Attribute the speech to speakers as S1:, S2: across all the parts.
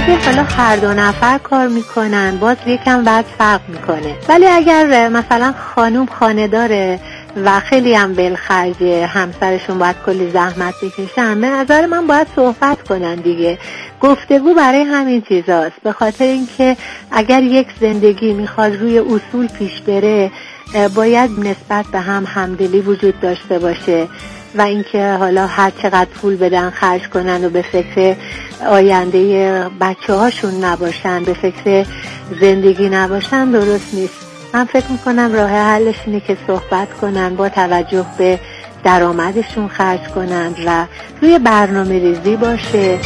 S1: اگه حالا هر دو نفر کار میکنن باز یکم بعد فرق میکنه، ولی اگر مثلا خانوم خانه داره و خیلی هم بلخرجه، همسرشون باید کلی زحمت بکشن، به نظر من باید صحبت کنن دیگه. گفتگو برای همین چیزاست، به خاطر اینکه اگر یک زندگی میخواد روی اصول پیش بره باید نسبت به هم همدلی وجود داشته باشه و اینکه حالا هر چقدر پول بدن خرج کنن و به فکر آینده بچه هاشون نباشن، به فکر زندگی نباشن، درست نیست. من فکر میکنم راه حلش اینه که صحبت کنن، با توجه به درآمدشون خرج کنن و روی برنامه ریزی باشه.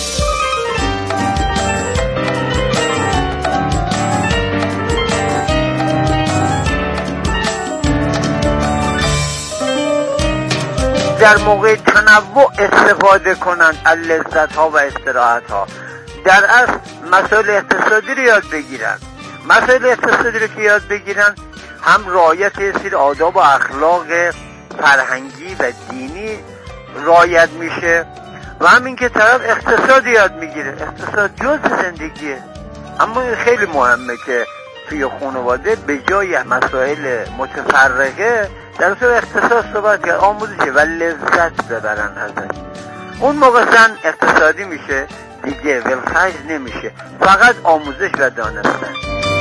S2: در موقع تنوع استفاده کنند از لذت ها و استراحت ها. در اصل مسائل اقتصادی رو یاد بگیرن. مسائل اقتصادی رو که یاد بگیرن هم رعایت سری آداب و اخلاق فرهنگی و دینی رعایت میشه و همین که طرف اقتصاد یاد میگیره. اقتصاد جزء زندگیه، اما خیلی مهمه که توی خانواده به جای مسائل متفرقه در تو اقتصاد صحبت کرد، آموزشه و لذت ببرن ازش. اون موقع زن اقتصادی میشه دیگه، ولخرج نمیشه، فقط آموزش و دانستن.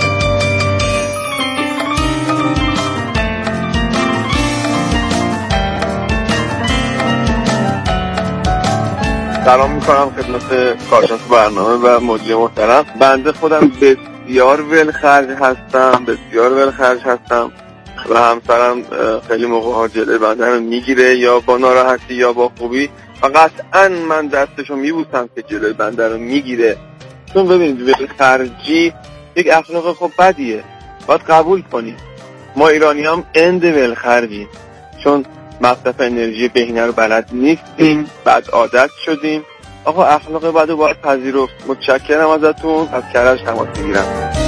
S3: سلام میکنم خدمت کارشناس برنامه و مدیر محترم. بنده خودم بسیار ولخرج هستم و همسرم خیلی موقع ها جلوی بنده رو میگیره، یا با ناراحتی یا با خوبی، و قطعا من دستشو میبوسم که جلوی بنده رو میگیره. چون ببینید ولخرجی یک اخلاق خب بدیه، باید قبول کنیم. ما ایرانی هم اند ولخرجی، چون مصرف انرژی بهینه رو بلد نیستیم، بعد عادت شدیم. آقا اخلاق بد رو باید پذیرفت. متشکرم ازتون، از کرج تماس میگیرم.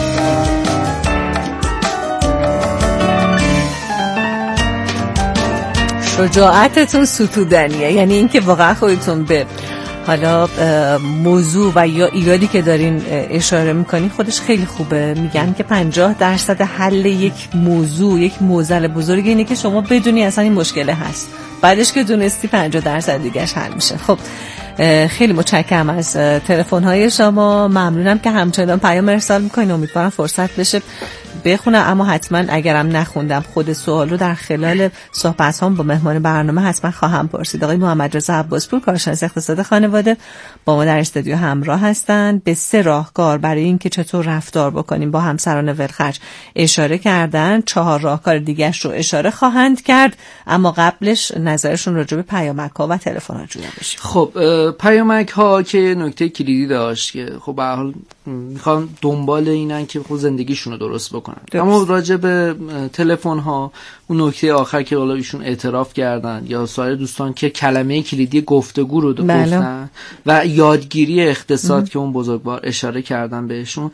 S4: شجاعتتون ستودنیه، یعنی اینکه واقعا خودتون به حالا موضوع و یا ایرادی که دارین اشاره میکنین خودش خیلی خوبه. میگن که 50% حل یک موضوع، یک معضل بزرگ اینه که شما بدونی اصلا این مشکل هست، بعدش که دونستی 50% دیگهش حل میشه. خب خیلی متشکرم از تلفن‌های شما، ممنونم که همچنان پیام ارسال میکنین. امیدوارم فرصت بشه بخونم، اما حتما اگرم نخوندم خود سوال رو در خلال صحبت‌هام با مهمان برنامه حتما خواهم پرسید. آقای محمد رضا عباسپور، کارشناس اقتصاد خانواده، با ما در استودیو همراه هستند. به 3 راهکار برای اینکه چطور رفتار بکنیم با همسران ولخرج اشاره کردن. 4 راهکار دیگه‌اش رو اشاره خواهند کرد، اما قبلش نظرشون راجع به پیامک‌ها و تلفن‌ها جویا بشه.
S5: خب پیامک‌ها که نکته کلیدی داشت که خب به هر حال میخوان دنبال اینن که خود زندگیشون رو درست بکنن. اما راجع به تلفن ها اون نکته آخر که حالا ایشون اعتراف کردن یا سایر دوستان که کلمه کلیدی گفتگو رو گفتن و یادگیری اقتصاد که اون بزرگوار اشاره کردن بهشون،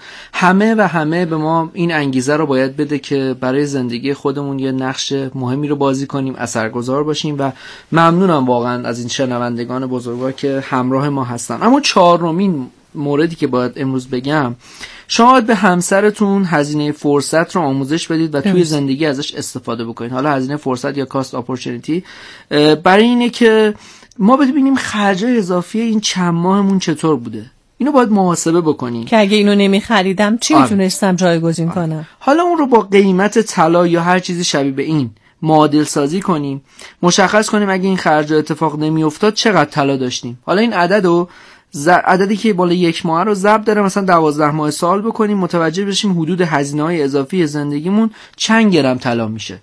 S5: همه به ما این انگیزه رو باید بده که برای زندگی خودمون یه نقش مهمی رو بازی کنیم، اثرگذار باشیم و ممنونم واقعا از این شنوندگان بزرگوار که همراه ما هستن. اما 4مین موردی که باید امروز بگم، شاید به همسرتون هزینه فرصت رو آموزش بدید و توی زندگی ازش استفاده بکنید. حالا هزینه فرصت یا کاست اپورتونتی، برای اینه که ما ببینیم خرجای اضافی این چند ماهمون چطور بوده. اینو باید محاسبه بکنیم که
S4: اگه اینو نمیخریدم چی میتونستم جایگزین کنم.
S5: حالا اون رو با قیمت طلا یا هر چیزی شبیه به این معادل سازی کنیم، مشخص کنیم اگه این خرج اتفاق نمیافتاد چقدر طلا داشتیم. حالا این عددی که بالا 1 ماه رو ضرب داره مثلا 12 ماه سال بکنیم، متوجه بشیم حدود هزینه‌های اضافی زندگیمون چند گرم طلا میشه.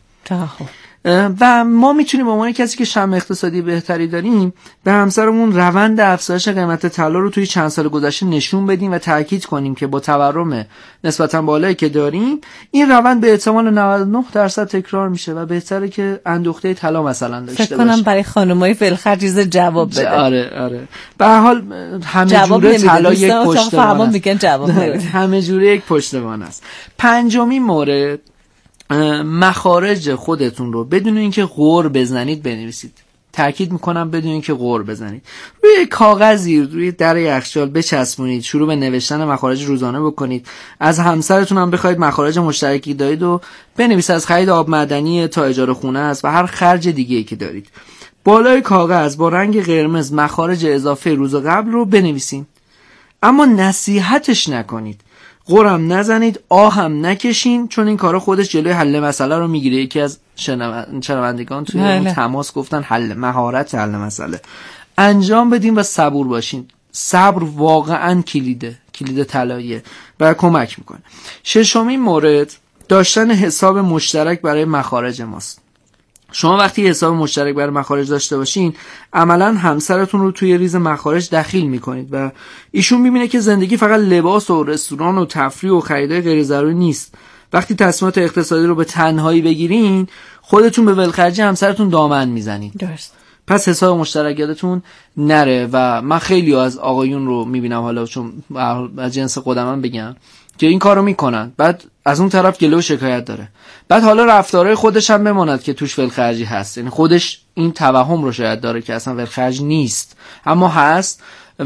S5: و ما میتونیم به عنوان کسی که شم اقتصادی بهتری داریم به همسرمون روند افزایش قیمت طلا رو توی چند سال گذشته نشون بدیم و تاکید کنیم که با تورم نسبتا بالایی که داریم این روند به احتمال 99% تکرار میشه و بهتره که اندوخته طلا مثلا داشته باشیم.
S4: فکر کنم برای خانمای ولخرج جواب بده.
S5: آره به هر حال همه جوره طلا یک پشتوانه است. همه جوره یک پشتوانه است. 5مین مورد، مخارج خودتون رو بدون اینکه غر بزنید بنویسید. تاکید میکنم بدون اینکه غر بزنید. روی کاغذی روی در یخچال بچسبونید، شروع به نوشتن مخارج روزانه بکنید. از همسرتون هم بخواید مخارج مشترکی دارید و بنویسید، از خرید آب معدنی تا اجاره خونه است و هر خرج دیگه‌ای که دارید. بالای کاغذ با رنگ قرمز مخارج اضافه روز قبل رو بنویسین. اما نصیحتش نکنید، غرم نزنید، آهم نکشین، چون این کارا خودش جلوی حل مسئله رو میگیره. یکی از شنوندگان توی اون تماس گفتن مهارت حل مسئله. انجام بدین و صبور باشین. صبر واقعا کلید طلاییه و کمک میکنه. ششمین مورد داشتن حساب مشترک برای مخارج ماست. شما وقتی حساب مشترک برای مخارج داشته باشین، عملاً همسرتون رو توی ریز مخارج دخیل میکنید و ایشون میبینه که زندگی فقط لباس و رستوران و تفریح و خریدای غیر ضروری نیست. وقتی تصمیمات اقتصادی رو به تنهایی بگیرین، خودتون به ولخرجی همسرتون دامن میزنید. درست. پس حساب مشترک یادتون نره. و من خیلی از آقایون رو میبینم، حالا چون از جنس خودم بگم، که این کارو میکنن، بعد از اون طرف گله و شکایت داره، بعد حالا رفتارهای خودش هم بماند که توش ولخرجی هست. یعنی خودش این توهم رو شاید داره که اصلا ولخرج نیست، اما هست.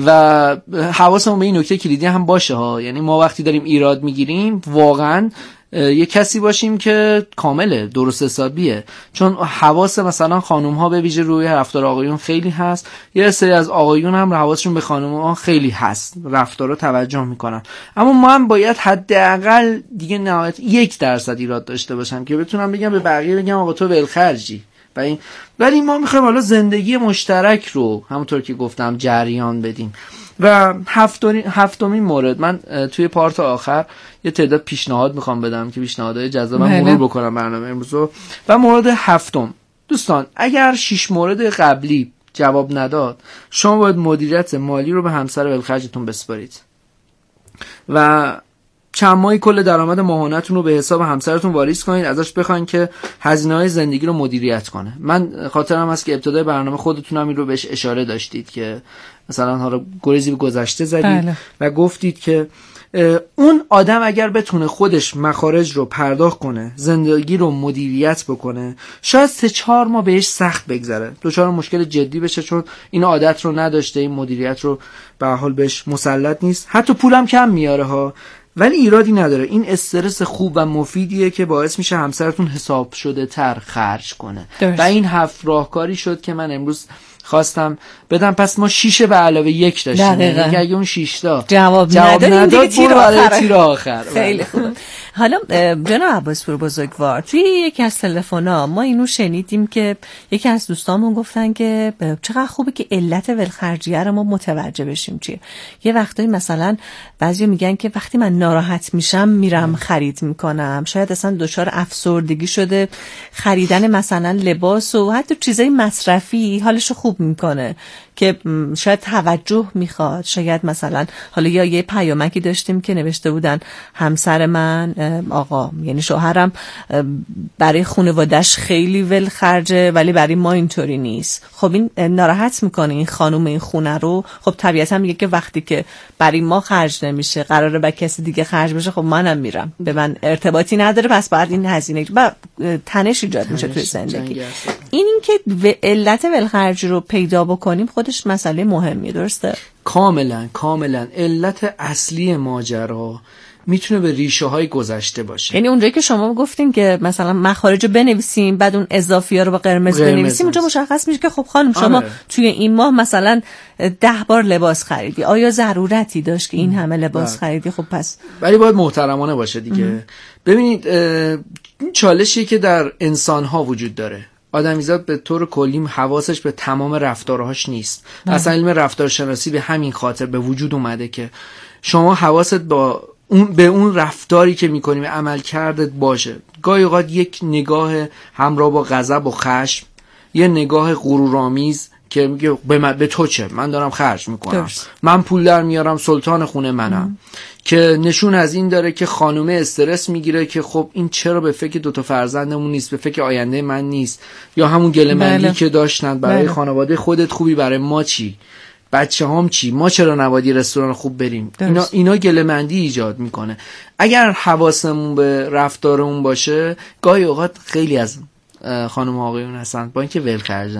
S5: و حواسمون به این نکته کلیدی هم باشه ها. یعنی ما وقتی داریم ایراد میگیریم واقعا یه کسی باشیم که کامله، درست حسابیه. چون حواس مثلا خانوم ها به ویژه روی رفتار آقایون خیلی هست، یه سری از آقایون هم حواسشون به خانوم ها خیلی هست، رفتارا توجه میکنن. اما من باید حداقل دیگه نهایت 1% ایراد داشته باشم که بتونم بگم به بقیه، بگم آقا تو ولخرجی. ولی ما میخوایم حالا زندگی مشترک رو همونطور که گفتم جریان بدیم. و هفتمین مورد، من توی پارت آخر یه تعداد پیشنهاد میخوام بدم که پیشنهادهای جذاب مرور بکنم برنامه امروز رو. و مورد هفتم، دوستان اگر 6 مورد قبلی جواب نداد، شما باید مدیریت مالی رو به همسر ولخرجتون بسپارید و چند ماهی کل درآمد ماهانه‌تون رو به حساب همسرتون واریز کنید، ازش بخواید که هزینه‌های زندگی رو مدیریت کنه. من خاطرم هست که ابتدای برنامه خودتون هم این رو بهش اشاره داشتید که مثلا حالا گریزی به گذشته زدید و گفتید که اون آدم اگر بتونه خودش مخارج رو پرداخت کنه، زندگی رو مدیریت بکنه، شاید 3-4 ماه بهش سخت بگذره، دچار مشکل جدی بشه، چون این عادت رو نداشته، این مدیریت رو به هر حال بهش مسلط نیست، حتی پولم کم میاره ها، ولی ایرادی نداره. این استرس خوب و مفیدیه که باعث میشه همسرتون حساب شده تر خرج کنه. و این 7 راهکاری شد که من امروز خواستم بدم. پس ما 6 به علاوه 1 داشتیم. یعنی اگه اون 6 تا جواب نداد برو تیر آخر. خیلی خوب.
S4: حالا جناب عباسپور بزرگوار، توی یکی از تلفن‌ها ما اینو شنیدیم که یکی از دوستامون گفتن که چقدر خوبه که علت ولخرجیه رو ما متوجه بشیم چیه. یه وقتایی مثلا بعضی میگن که وقتی من ناراحت میشم میرم خرید میکنم، شاید اصلا دچار افسردگی شده، خریدن مثلا لباس و حتی چیزای مصرفی حالشو خوب میکنه که شاید توجه میخواد. شاید مثلا حالا یا یه پیامکی داشتیم که نوشته بودن همسر من آقا، یعنی شوهرم، برای خانواده‌اش خیلی ولخرجه ولی برای ما اینطوری نیست. خب این ناراحت میکنه این خانم این خونه رو. خب طبیعتا میگه که وقتی که برای ما خرج نمیشه قراره با کسی دیگه خرج بشه، خب منم میرم، به من ارتباطی نداره، پس بعد این هزینه تنش ایجاد میشه توی زندگی. این که علت ولخرج رو پیدا بکنیم خودش مسئله مهمیه. درسته؟
S5: کاملا علت اصلی ماجرا میتونه به ریشه های گذشته باشه.
S4: یعنی اونجایی که شما گفتین که مثلا مخارج بنویسیم بعد اون اضافی ها رو با قرمز بنویسیم، اونجا مشخص میشه که خب خانم شما توی این ماه مثلا 10 بار لباس خریدی، آیا ضرورتی داشت که این همه لباس خریدی؟ خب پس
S5: ولی باید محترمانه باشه دیگه. ببینید این چالشی که در انسان ها وجود داره، آدمیزاد به طور کلی حواسش به تمام رفتارهاش نیست. اصلا علم رفتارشناسی به همین خاطر به وجود اومده که شما حواست به اون رفتاری که میکنی، به عمل کردت باشه. گاهی اوقات یک نگاه همراه با غضب و خشم، یه نگاه غرورآمیز که میگه به تو چه، من دارم خرج میکنم، من پول در میارم، سلطان خونه منم، که نشون از این داره که خانومه استرس میگیره که خب این چرا به فکر 2 فرزندمون نیست، به فکر آینده من نیست، یا همون گله‌مندی که داشتن برای خانواده خودت خوبی، برای ما چی، بچه هم چی، ما چرا نباید رستوران خوب بریم. اینا گله‌مندی ایجاد میکنه. اگر حواسمون به رفتارمون باشه، گاهی اوقات خیلی از خانم آقایون هستن با اینکه ولخرجن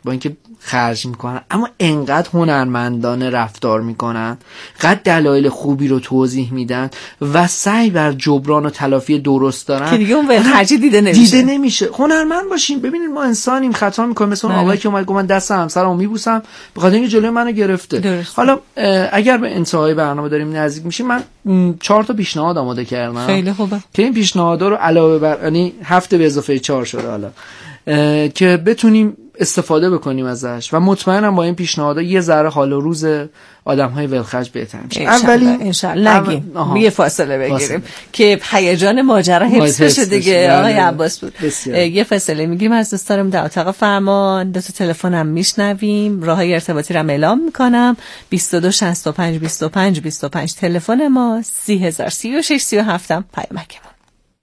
S5: با اینکه خرج میکنن اما انقدر هنرمندانه رفتار میکنن، قد دلایل خوبی رو توضیح میدن و سعی بر جبران و تلافی درست دارن
S4: که دیگه اون ولخرجی دیده
S5: نمیشه. هنرمند باشیم. ببینید ما انسانیم، خطا میکنیم. مثلا اون آقایی که اومد گفت من دست همسرمو میبوسم به خاطر اینکه جلوی منو گرفته.
S4: درست.
S5: حالا اگر به انتهای برنامه داریم نزدیک میشیم، من 4 تا پیشنهاد آماده کردم.
S4: خیلی خوبه
S5: که این پیشنهادها رو علاوه بر یعنی 7 به اضافه 4 شده حالا که بتونیم استفاده بکنیم ازش و مطمئنم با این پیشنهادها یه ذره حال و روز آدم‌های ولخرج بهتر میشه.
S4: اولی انشالله نگیم یه فاصله بگیریم که هیجان ماجرا حفظ بشه دیگه. آقای عباس بود یه فاصله میگیریم از دوستانم در اتاق فرمان. دو تا تلفنم میشنویم، راههای ارتباطی رو اعلام میکنم. 22 65 25 25 تلفن ما، 30,000 36 37 پیامکمون.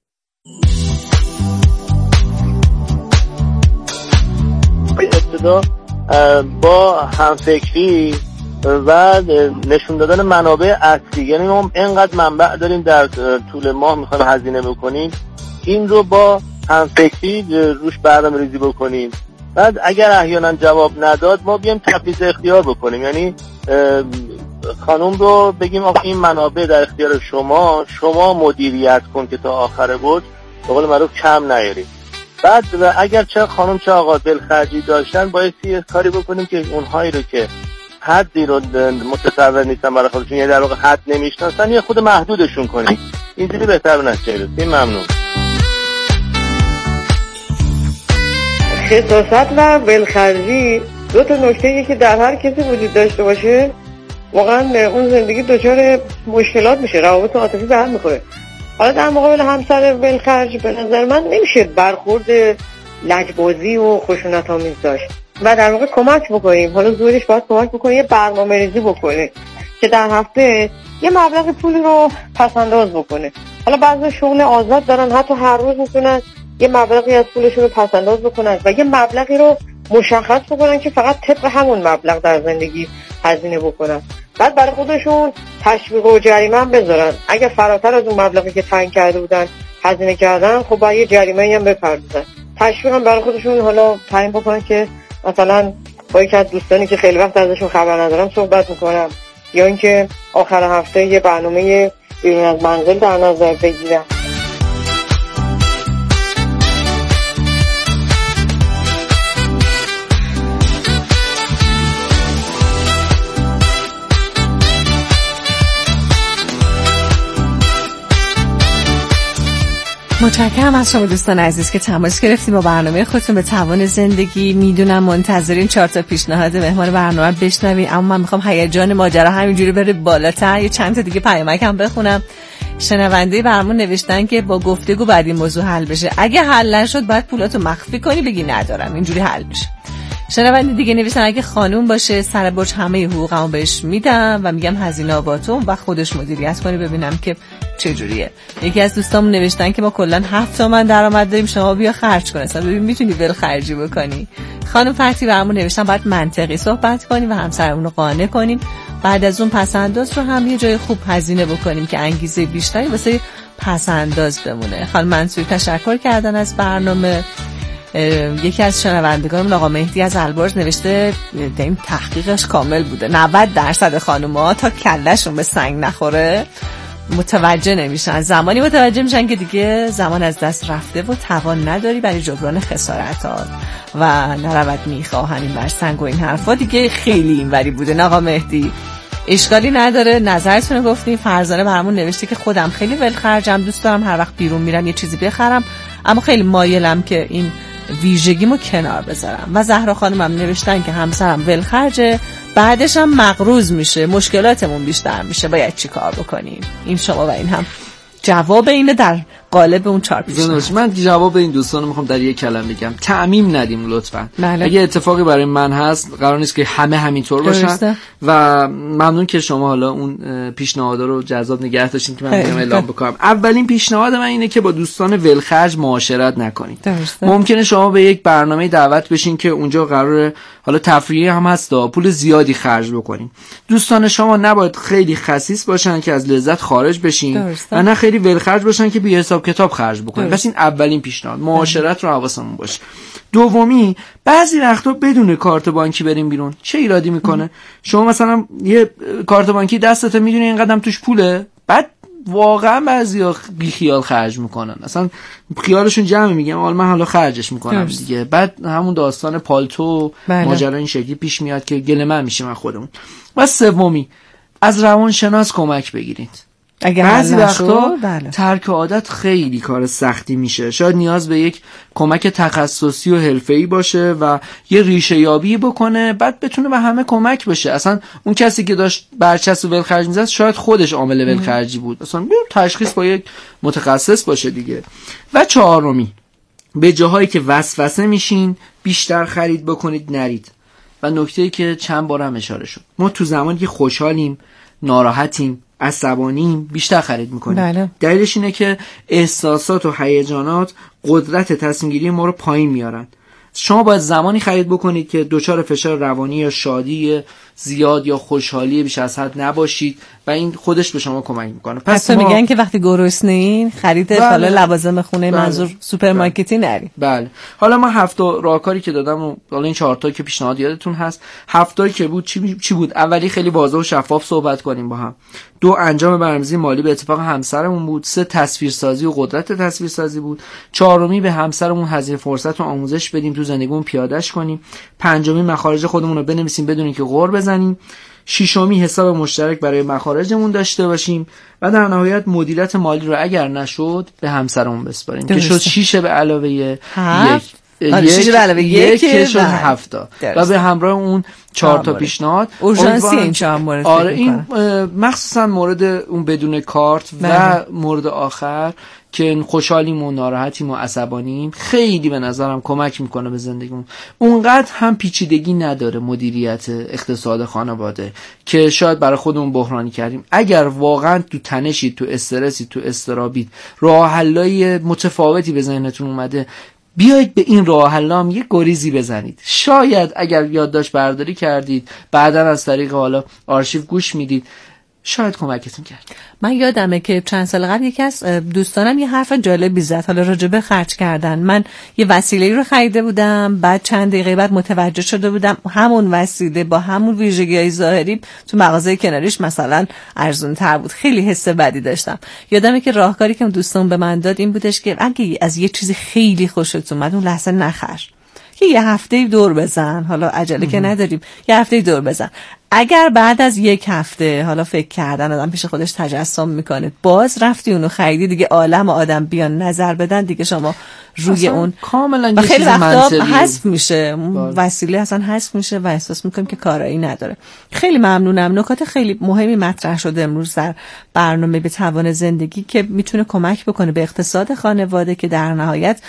S6: ابتدا با همفکری و نشون دادن منابع اصلی، یعنی ما اینقدر منبع داریم در طول ماه میخوایم هزینه بکنیم، این رو با همفکری روش برنامه‌ریزی بکنیم. بعد اگر احیانا جواب نداد ما بیایم تفویض اختیار بکنیم، یعنی خانم رو بگیم آقا این منابع در اختیار شما مدیریت کن که تا آخر بود به قول معروف کم نیاریم. بعد اگر چه خانم چه آقا دلخرجی داشتن بایستی کاری بکنیم که اونهایی رو که حدی رو متصور نیستن برای خودشون، یعنی در واقع حد نمیشناسن، یه خود محدودشون کنیم. اینجوری بهتر به نتیجه رسیم. ممنون.
S7: خساست و ولخرجی دو تا نکته‌ای که در هر کسی وجود داشته باشه واقعا اون زندگی دچار مشکلات میشه، روابط عاطفی به هم میخوره. حالا در مقابل همسر ولخرج به نظر من نمیشه برخورد لجبازی و خشونت‌آمیز داشت و در واقع کمک بکنیم. حالا زورش باید کمک بکنه، یه برنامه‌ریزی بکنه که در هفته یه مبلغ پول رو پس‌انداز بکنه. حالا بعضی شغل آزاد دارن، حتی هر روز میتونن یه مبلغی از پولشون رو پس‌انداز بکنن و یه مبلغی رو مشخص بکنن که فقط طبق همون مبلغ در زندگی هزینه بکنن. بعد برای خودشون تشویق و جریمه هم بذارن. اگه فراتر از اون مبلغی که تعیین کرده بودن هزینه کردن، خب باید یه جریمه‌ای هم بپردازن. تشویق هم برای خودشون حالا تعیین بکنن که مثلا با یکی از دوستانی که خیلی وقت ازشون خبر ندارم صحبت میکنم، یا اینکه آخر هفته یه برنامه بیرون از منزل در نظر بگیرم.
S4: متشکرم از شما دوستان عزیز که تماس گرفتیم با برنامه خودتون به توان زندگی. میدونم منتظرین 4 تا پیشنهاد مهمان برنامه بشنوین، اما من میخوام هیجان ماجرا همینجوری بره بالاتر. یه چند تا دیگه پیامک هم بخونم. شنونده برنامه نوشتن که با گفتگو بعد این موضوع حل بشه، اگه حل نشد باید پولاتو مخفی کنی بگی ندارم، اینجوری حل میشه. شنونده دیگه نوشتن اگه خانوم باشه سر برج همه حقوقمو بهش میدم و میگم هزینه‌هاتون و خودش مدیریت کنه ببینم که چجوریه. یکی از دوستامون نوشتن که ما کلا 7 تومن درآمد داریم، شما بیا خرج کن، اصلا ببین میتونی ولخرجی بکنی. خانم فتی برامون نوشتن باید منطقی صحبت کنیم و همسرمون رو قانع کنیم، بعد از اون پس‌انداز رو هم یه جای خوب هزینه بکنیم که انگیزه بیشتری واسه پس‌انداز بمونه. خانم منصوری تشکر کردن از برنامه. یکی از شنوندگانمون آقا مهدی از البرز نوشته این تحقیقش کامل بوده، 90% خانوما تا کلهشون به سنگ نخوره متوجه نمیشن، زمانی متوجه میشن که دیگه زمان از دست رفته و توان نداری برای جبران خسارتات و نرود میخواهن این بر سنگ و این حرفا. دیگه خیلی اینوری بوده. آقا مهدی اشکالی نداره، نظرتون رو گفتیم. فرزانه برامون نوشته که خودم خیلی ولخرجم، دوست دارم هر وقت بیرون میرم یه چیزی بخرم، اما خیلی مایلم که این ویژگیمو کنار بذارم. و زهرا خانمم نوشتن که همسرم ولخرجه، بعدش هم مقروض میشه، مشکلاتمون بیشتر میشه، باید چی کار بکنیم؟ این شما و این هم جواب اینه در قالب اون 4 پیشنهاد.
S5: من جواب این دوستان رو میخوام در یک کلمه بگم، تعمیم ندیم لطفاً.
S4: بله.
S5: اگه اتفاقی برای من هست قرار نیست که همه همینطور باشن و ممنون که شما حالا اون پیشنهادا رو جذاب نگه داشتین که من میگم اعلام بکنم. اولین پیشنهاد من اینه که با دوستان ولخرج معاشرت نکنید. ممکنه شما به یک برنامه دعوت بشین که اونجا قراره حالا تفریحی هم هست، پول زیادی خرج بکنین. دوستان شما نباید خیلی خسیس باشن که از لذت خارج بشین و نه خیلی ولخرج باشن که بی حساب حساب کتاب خرج بکنید. پس این اولین پیشنهاد، معاشرت رو حواسمون باشه. دومی، بعضی وقتا بدون کارت بانکی بریم بیرون چه ایرادی میکنه؟ شما مثلا یه کارت بانکی دستته، میدونی این قدم توش پوله، بعد واقعا بعضیا بی خیال خرج میکنن، اصلا خیالشون جمع، میگن من حالا خرجش میکنم دیگه. بعد همون داستان پالتو ماجرا این شکلی پیش میاد که گله من میشیم از خودمون. و سومی، از روانشناس کمک بگیرید. بعضی وقتا ترک عادت خیلی کار سختی میشه، شاید نیاز به یک کمک تخصصی و حرفه‌ای باشه و یه ریشه یابی بکنه، بعد بتونه به همه کمک بشه. اصلا اون کسی که داشت برچسب و ولخرج میزد شاید خودش عامل ولخرجی بود، اصلا تشخیص با یک متخصص باشه دیگه. و چهارمی، به جاهایی که وسوسه میشین بیشتر خرید بکنید نرید. و نکته‌ای که چند بارم اشاره شد، ما تو زمانی که خوشحالیم، ناراحتیم، عصبانیم بیشتر خرید میکنیم. بله. دلیلش اینه که احساسات و هیجانات قدرت تصمیم گیری ما رو پایین میارن. شما باید زمانی خرید بکنید که دچار فشار روانی یا شادی زیاد یا خوشحالی بیش از حد نباشید و این خودش به شما کمک میکنه.
S4: پس میگن که وقتی گرسنه‌این خرید حالا لوازم خونه، منظور سوپرمارکتی نرید.
S5: بله. حالا من 7 راهکاری که دادم و حالا این 4 تا که پیشنهاد یادتون هست، 7 که بود چی بود؟ اولی خیلی واضح و شفاف صحبت کنیم با هم. 2 انجام برنامه‌ریزی مالی به اتفاق همسرمون بود. 3 تصویرسازی و قدرت تصویرسازی بود. 4 به همسرمون هزینه فرصت و آموزش بدیم، تو زندگیمون پیادهش کنیم. 5 مخارج خودمون رو بنویسیم بدون اینکه غر بزنیم. 6 حساب مشترک برای مخارجمون داشته باشیم و در نهایت مدیریت مالی رو اگر نشد به همسرمون بسپاریم که شد 6 به علاوه 1
S4: 6 به علاوه 1
S5: که شد 7 و به همراه اون 4 تا پیشنهاد
S4: اورژانسی این 4 مورد.
S5: آره این مخصوصا مورد اون بدون کارت و مورد آخر که خوشحالیم و ناراحتیم و عصبانیم خیلی به نظرم کمک میکنه به زندگیمون. اونقدر هم پیچیدگی نداره مدیریت اقتصاد خانواده که شاید برای خودمون بحرانی کردیم. اگر واقعا تو تنشید، تو استرسی، تو اضطرابید، راه حلای متفاوتی به ذهنتون اومده، بیایید به این راه حلا هم یه گریزی بزنید. شاید اگر یادداشت برداری کردید، بعداً از طریق حالا آرشیو گوش میدید، شاید کمکتون کرد.
S4: من یادمه که چند سال قبل یکی از دوستانم یه حرف جالبی زد، حالا راجع به خرج کردن. من یه وسیله‌ای رو خریده بودم، بعد چند دقیقه بعد متوجه شده بودم همون وسیله با همون ویژگی‌های ظاهری تو مغازه کناریش مثلا ارزان‌تر بود. خیلی حس بدی داشتم. یادمه که راهکاری که دوستم به من داد این بودش که اگه از یه چیزی خیلی خوشت اومد اون لحظه نخر، یه هفته دور بزن، حالا عجله که نداریم، یه هفته دور بزن. اگر بعد از 1 هفته حالا فکر کردن آدم پیش خودش تجسم میکنه باز رفتی اونو خریدی، دیگه عالم آدم بیان نظر بدن دیگه شما روی اون
S5: کاملا یه
S4: خیلی
S5: چیز
S4: وقتا
S5: منطقیه
S4: حذف میشه، وسیله اصلا حذف میشه و احساس میکنیم که کارایی نداره. خیلی ممنونم. نکات خیلی مهمی مطرح شده امروز در برنامه به توان زندگی که میتونه کمک بکنه به اقتصاد خانواده، که در نهایت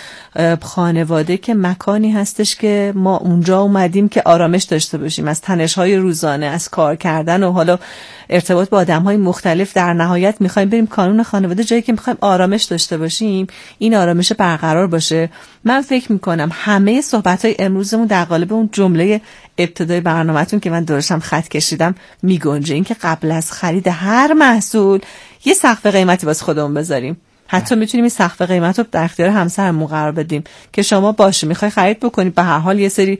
S4: خانواده که مکانی هستش که ما اونجا اومدیم که آرامش داشته باشیم از تنش‌های روزانه، از کار کردن و حالا ارتباط با آدم‌های مختلف. در نهایت می‌خوایم بریم کانون خانواده، جایی که می‌خوایم آرامش داشته باشیم، این آرامش برقرار باشه. من فکر می‌کنم همه صحبت‌های امروزمون در قالب اون جمله ابتدای برنامه‌تون که من درشم خط کشیدم میگنجه، این که قبل از خرید هر محصول یه سقف قیمتی واسه خودمون بذاریم. حتی میتونیم این سقف قیمت رو در اختیار همسرمون قرار بدیم که شما باشه میخوای خرید بکنید، به هر حال یه سری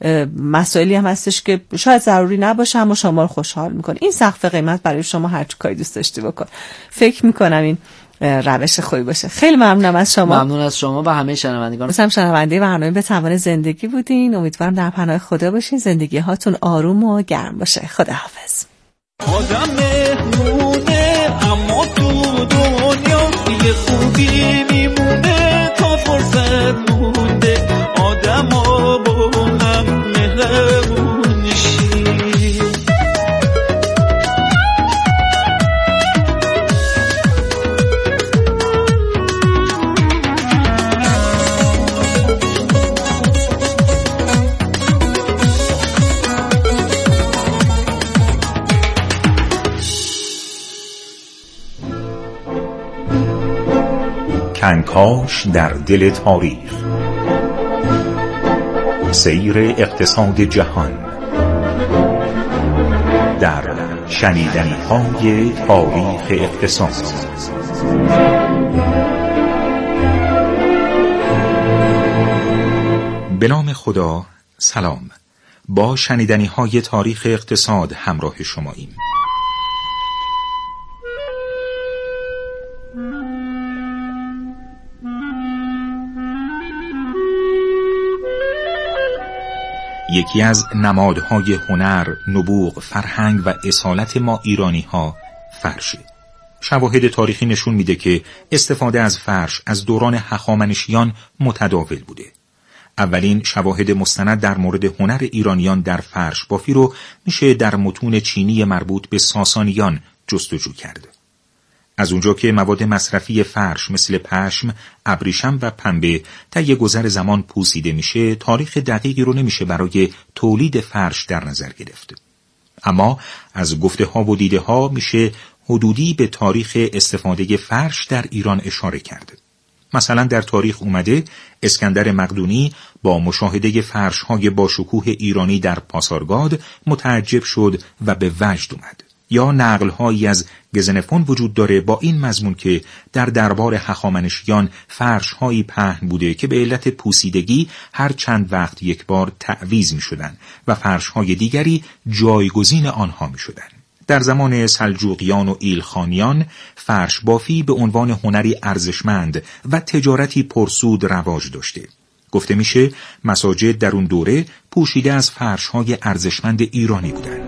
S4: مسائلی هم هستش که شاید ضروری نباشه اما شما رو خوشحال میکنه. این سقف قیمت برای شما هر چی کاری دوست داشتی بکن. فکر میکنم این روش خوبی باشه. خیلی ممنونم از شما.
S5: ممنون از شما و همه شنوندگان.
S4: مثلا شنونده برنامه به توان زندگی بودین. امیدوارم در پناه خدا باشین، زندگی هاتون آروم و گرم باشه. خداحافظ.
S8: آدم مهمونه اما تو دنیا یه خوبی میمونه تا فرصت مونده، آدم ها با هم مهربون نشی.
S9: کنکاش در دل تاریخ، سیر اقتصاد جهان در شنیدنی‌های تاریخ اقتصاد. به نام خدا. سلام. با شنیدنی های تاریخ اقتصاد همراه شماییم. یکی از نمادهای هنر، نبوغ، فرهنگ و اصالت ما ایرانی ها فرشه. شواهد تاریخی نشون میده که استفاده از فرش از دوران هخامنشیان متداول بوده. اولین شواهد مستند در مورد هنر ایرانیان در فرش بافی رو میشه در متون چینی مربوط به ساسانیان جستجو کرد. از اونجا که مواد مصرفی فرش مثل پشم، ابریشم و پنبه طی گذر زمان پوسیده میشه، تاریخ دقیقی رو نمیشه برای تولید فرش در نظر گرفت. اما از گفته ها و دیده ها میشه حدودی به تاریخ استفاده فرش در ایران اشاره کرد. مثلا در تاریخ اومده اسکندر مقدونی با مشاهده فرش‌های با شکوه ایرانی در پاسارگاد متعجب شد و به وجد اومد. یا نقل‌هایی از گزنفون وجود داره با این مضمون که در دربار هخامنشیان فرش‌هایی پهن بوده که به علت پوسیدگی هر چند وقت یک بار تعویض می‌شدند و فرش‌های دیگری جایگزین آنها می‌شدند. در زمان سلجوقیان و ایلخانیان فرش بافی به عنوان هنری ارزشمند و تجارتی پرسود رواج داشته. گفته میشه مساجد در اون دوره پوشیده از فرش‌های ارزشمند ایرانی بودند.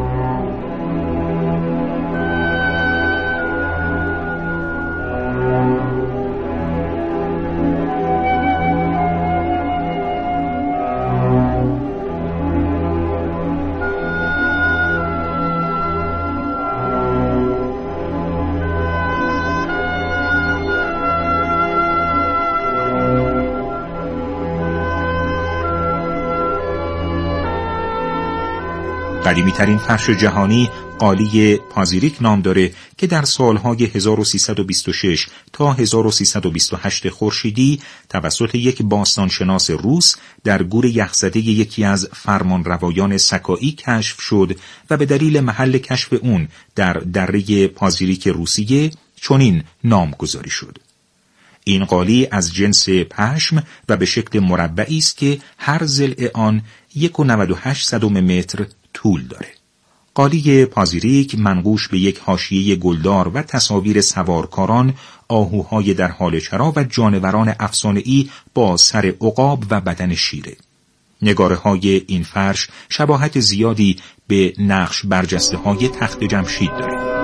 S9: قدیمی‌ترین فرش جهانی قالی پازیریک نام داره که در سالهای 1326 تا 1328 خورشیدی توسط یک باستانشناس روس در گور یخزده یکی از فرمانروایان سکایی کشف شد و به دلیل محل کشف اون در دره پازیریک روسیه چنین نامگذاری شد. این قالی از جنس پشم و به شکل مربعی است که هر ضلع آن 1.98 متر طول داره. قالی پازیریک منقوش به یک حاشیه گلدار و تصاویر سوارکاران، آهوهای در حال چرا و جانوران افسانه‌ای با سر عقاب و بدن شیره. نگاره‌های این فرش شباهت زیادی به نقش برجسته‌های تخت جمشید داره.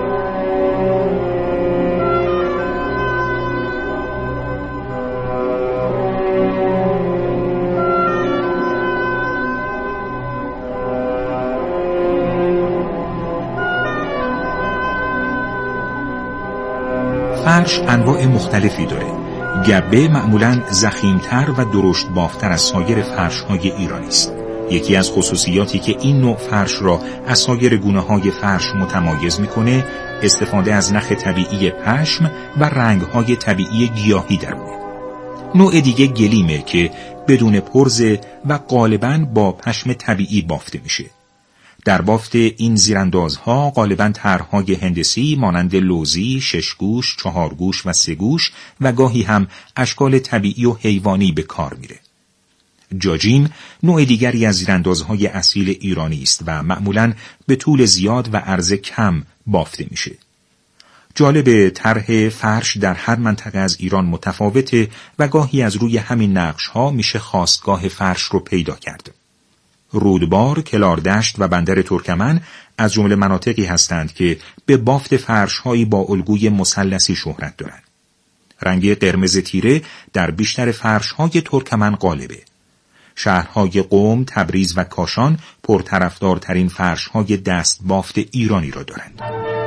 S9: فرش انواع مختلفی داره. گبه معمولاً ضخیم‌تر و درشت بافتر از سایر فرش‌های ایرانی است. یکی از خصوصیاتی که این نوع فرش را از سایر گونه‌های فرش متمایز می‌کنه، استفاده از نخ طبیعی پشم و رنگ‌های طبیعی گیاهی در اونه. نوع دیگه گلیمه که بدون پرزه و غالباً با پشم طبیعی بافته میشه. در بافت این زیراندازها غالباً طرح‌های هندسی مانند لوزی، 6 گوش، 4 گوش و 3 گوش و گاهی هم اشکال طبیعی و حیوانی به کار میره. جاجیم نوع دیگری از زیراندازهای اصیل ایرانی است و معمولاً به طول زیاد و عرض کم بافته میشه. جالب طرح فرش در هر منطقه از ایران متفاوته و گاهی از روی همین نقش‌ها میشه خاستگاه فرش رو پیدا کرد. رودبار، کلاردشت و بندر ترکمن از جمله مناطقی هستند که به بافت فرش‌هایی با الگوی مثلثی شهرت دارند. رنگ قرمز تیره در بیشتر فرش‌های ترکمن غالبه. شهرهای قم، تبریز و کاشان پرطرفدارترین فرش‌های دست بافت ایرانی را دارند.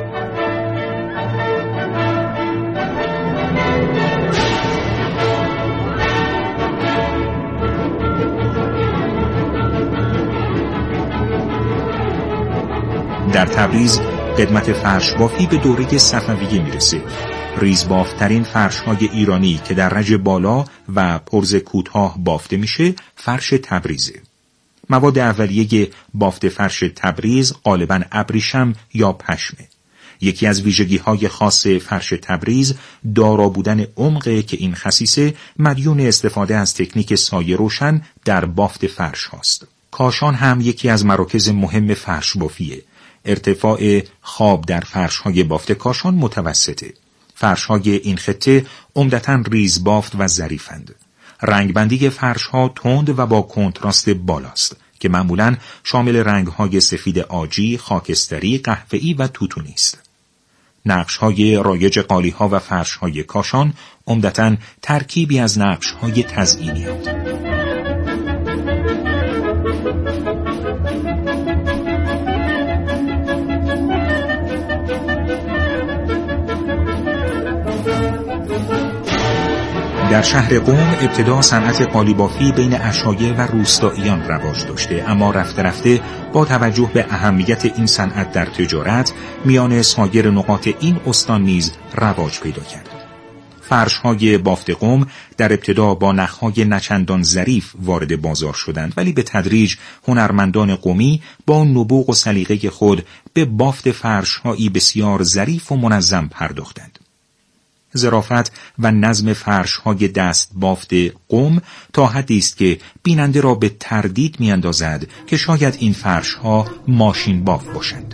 S9: در تبریز قدمت فرش بافی به دوره صفویه میرسه. ریزبافترین فرش‌های ایرانی که در رج بالا و پرز کوتاه بافته میشه فرش تبریزه. مواد اولیه بافت فرش تبریز غالباً ابریشم یا پشمه. یکی از ویژگی‌های خاص فرش تبریز دارا بودن عمقه که این خصیصه مدیون استفاده از تکنیک سایه روشن در بافت فرش هاست. کاشان هم یکی از مراکز مهم فرش بافیه. ارتفاع خواب در فرش‌های بافت کاشان متوسطه. فرش‌های این خطه عمدتاً ریز بافت و ظریفند. رنگبندی فرش‌ها تند و با کنتراست بالاست که معمولاً شامل رنگ‌های سفید عاجی، خاکستری، قهوه‌ای و توتونی است. نقش‌های رایج قالی‌ها و فرش‌های کاشان عمدتاً ترکیبی از نقش‌های تزئینی‌اند. در شهر قم ابتدا صنعت قالیبافی بین اشایع و روستاییان رواج داشته، اما رفته رفته با توجه به اهمیت این صنعت در تجارت میان سایر نقاط این استان نیز رواج پیدا کرد. فرش‌های بافت قم در ابتدا با نخ‌های نچندان ظریف وارد بازار شدند، ولی به تدریج هنرمندان قمی با نبوغ و سلیقه خود به بافت فرش‌هایی بسیار ظریف و منظم پرداختند. ظرافت و نظم فرش‌های دست بافت قم تا حدی است که بیننده را به تردید می‌اندازد که شاید این فرش‌ها ماشین باف باشند.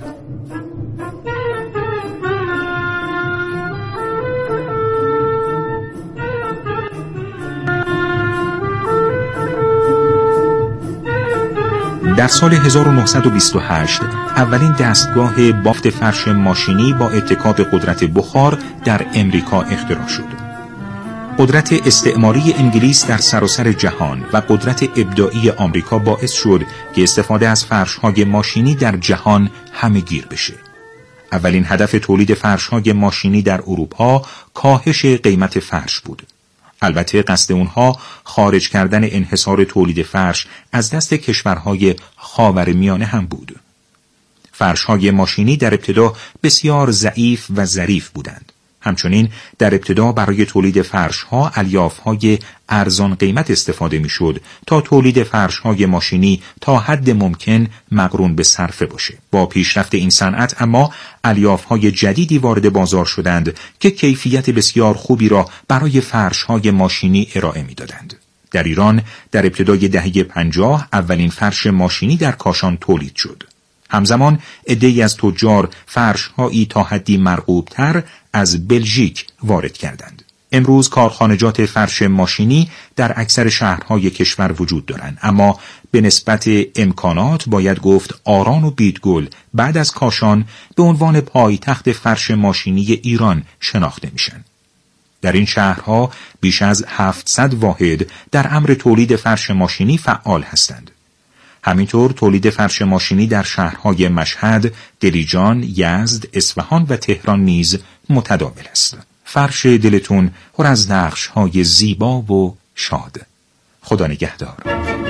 S9: در سال 1928 اولین دستگاه بافت فرش ماشینی با اتکا به قدرت بخار در امریکا اختراع شد. قدرت استعماری انگلیس در سراسر جهان و قدرت ابداعی آمریکا باعث شد که استفاده از فرش‌های ماشینی در جهان همه‌گیر بشه. اولین هدف تولید فرش‌های ماشینی در اروپا کاهش قیمت فرش بود. البته قصد اونها خارج کردن انحصار تولید فرش از دست کشورهای خاورمیانه هم بود. فرش‌های ماشینی در ابتدا بسیار ضعیف و ظریف بودند. همچنین در ابتدا برای تولید فرش‌ها الیاف‌های ارزان قیمت استفاده می‌شد تا تولید فرش‌های ماشینی تا حد ممکن مقرون به صرفه باشه. با پیشرفت این صنعت اما الیاف‌های جدیدی وارد بازار شدند که کیفیت بسیار خوبی را برای فرش‌های ماشینی ارائه می‌دادند. در ایران در ابتدای دهه 50 اولین فرش ماشینی در کاشان تولید شد. همزمان عده‌ای از تجار فرش‌هایی تا حدی مرغوب‌تر از بلژیک وارد کردند. امروز کارخانجات فرش ماشینی در اکثر شهرهای کشور وجود دارند، اما به نسبت امکانات باید گفت آران و بیدگل بعد از کاشان به عنوان پایتخت فرش ماشینی ایران شناخته میشن. در این شهرها بیش از 700 واحد در امر تولید فرش ماشینی فعال هستند. همینطور تولید فرش ماشینی در شهرهای مشهد، دلیجان، یزد، اصفهان و تهران نیز متداول است. فرش دلتون پر از نقش‌های زیبا و شاد. خدا نگهدار.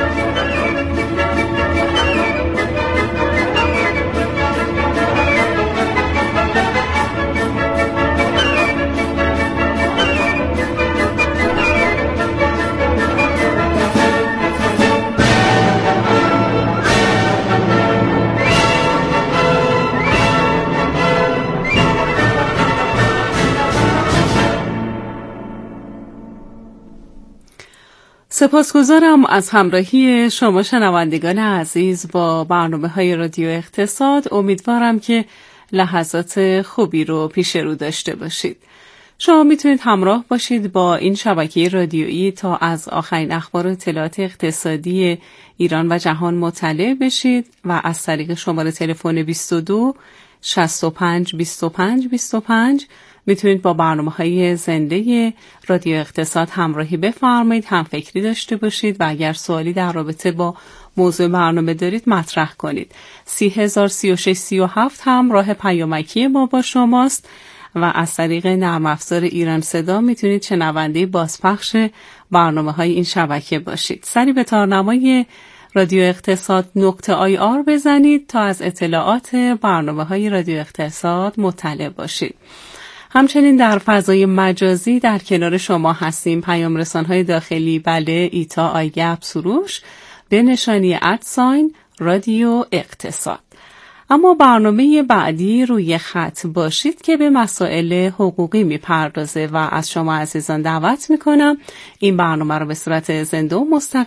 S10: سپاسگزارم از همراهی شما شنوندگان عزیز با برنامه‌های رادیو اقتصاد. امیدوارم که لحظات خوبی رو پیش رو داشته باشید. شما میتونید همراه باشید با این شبکه رادیویی تا از آخرین اخبار و اطلاعات اقتصادی ایران و جهان مطلع بشید و از طریق شماره تلفن 22 65 25 25 میتونید با برنامه‌های زنده رادیو اقتصاد همراهی بفرمایید، هم فکری داشته باشید و اگر سوالی در رابطه با موضوع برنامه دارید مطرح کنید. 303637 هم راه پیامکی ما با شماست و از طریق نرم افزار ایران صدا میتونید شنونده بازپخش برنامه‌های این شبکه باشید. سری به تارنمای رادیو اقتصاد .ir بزنید تا از اطلاعات برنامه‌های رادیو اقتصاد مطلع باشید. همچنین در فضای مجازی در کنار شما هستیم. پیام رسان‌های داخلی بله، ایتا، آیگپ، سروش به نشانی @ رادیو اقتصاد. اما برنامه بعدی روی خط باشید که به مسائل حقوقی میپردازه و از شما عزیزان دعوت میکنم این برنامه رو به صورت زنده و مستقیم